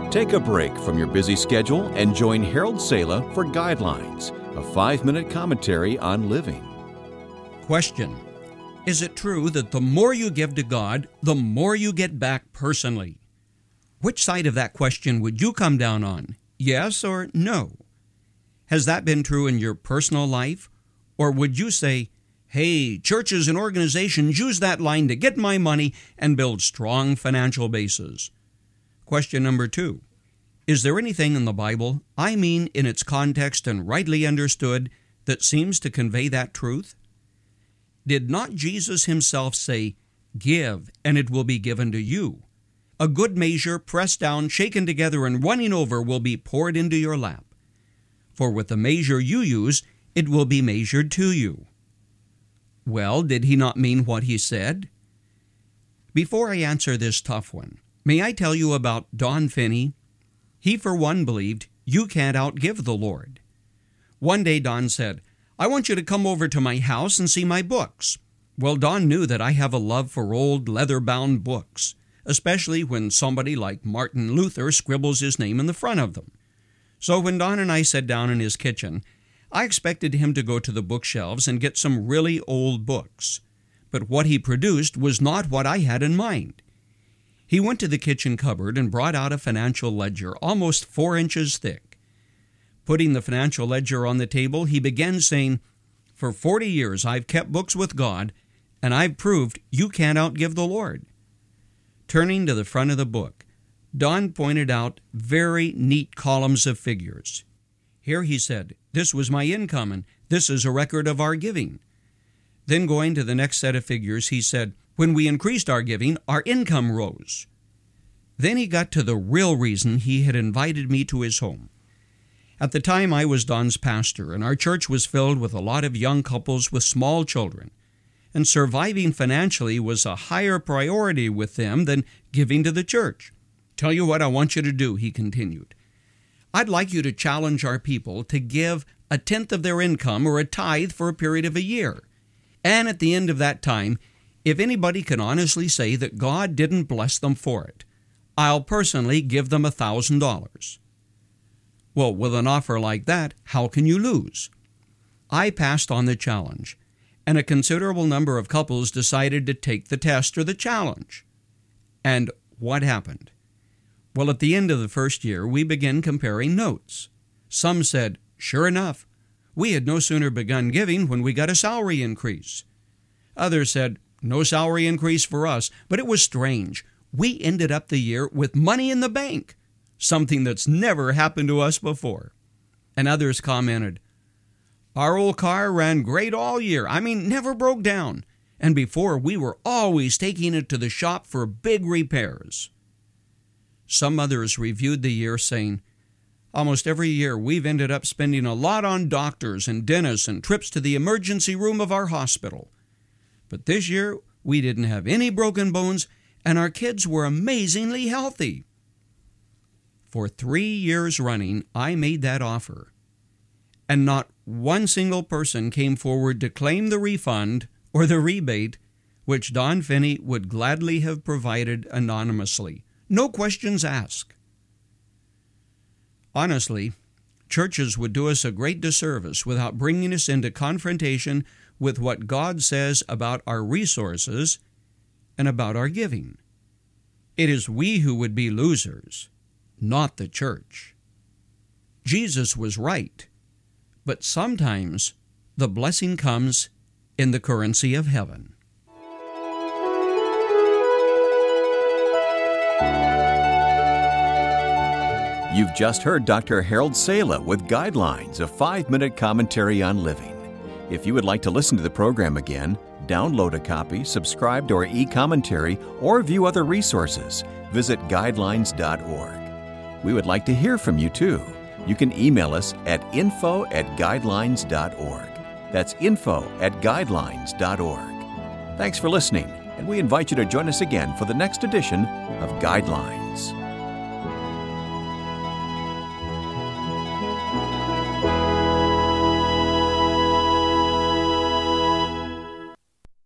Take a break from your busy schedule and join Harold Sala for Guidelines, a 5-minute commentary on living. Question: is it true that the more you give to God, the more you get back personally? Which side of that question would you come down on? Yes or no? Has that been true in your personal life? Or would you say, hey, churches and organizations use that line to get my money and build strong financial bases? Question number 2. Is there anything in the Bible, I mean in its context and rightly understood, that seems to convey that truth? Did not Jesus himself say, "Give, and it will be given to you. A good measure, pressed down, shaken together, and running over will be poured into your lap. For with the measure you use, it will be measured to you"? Well, did he not mean what he said? Before I answer this tough one, may I tell you about Don Finney? He, for one, believed you can't outgive the Lord. One day Don said, "I want you to come over to my house and see my books." Well, Don knew that I have a love for old leather-bound books, especially when somebody like Martin Luther scribbles his name in the front of them. So when Don and I sat down in his kitchen, I expected him to go to the bookshelves and get some really old books. But what he produced was not what I had in mind. He went to the kitchen cupboard and brought out a financial ledger almost 4 inches thick. Putting the financial ledger on the table, he began saying, "For 40 years I've kept books with God, and I've proved you can't outgive the Lord." Turning to the front of the book, Don pointed out very neat columns of figures. Here, he said, "This was my income, and this is a record of our giving." Then going to the next set of figures, he said, "When we increased our giving, our income rose." Then he got to the real reason he had invited me to his home. At the time, I was Don's pastor, and our church was filled with a lot of young couples with small children, and surviving financially was a higher priority with them than giving to the church. "Tell you what I want you to do," he continued. "I'd like you to challenge our people to give 1/10 of their income or a tithe for a period of a year. And at the end of that time, if anybody can honestly say that God didn't bless them for it, I'll personally give them $1,000. Well, with an offer like that, how can you lose? I passed on the challenge, and a considerable number of couples decided to take the test or the challenge. And what happened? Well, at the end of the first year, we began comparing notes. Some said, "Sure enough, we had no sooner begun giving when we got a salary increase." Others said, "No salary increase for us, but it was strange. We ended up the year with money in the bank, something that's never happened to us before." And others commented, "Our old car ran great all year. Never broke down. And before, we were always taking it to the shop for big repairs." Some others reviewed the year saying, "Almost every year we've ended up spending a lot on doctors and dentists and trips to the emergency room of our hospital. But this year we didn't have any broken bones, and our kids were amazingly healthy." For 3 years running, I made that offer, and not one single person came forward to claim the refund or the rebate, which Don Finney would gladly have provided anonymously. No questions asked. Honestly, churches would do us a great disservice without bringing us into confrontation with what God says about our resources and about our giving. It is we who would be losers, not the church. Jesus was right, but sometimes the blessing comes in the currency of heaven. You've just heard Dr. Harold Sala with Guidelines, a 5-minute commentary on living. If you would like to listen to the program again, download a copy, subscribe to our e-commentary, or view other resources, visit guidelines.org. We would like to hear from you too. You can email us at info@guidelines.org. That's info@guidelines.org. Thanks for listening, and we invite you to join us again for the next edition of Guidelines.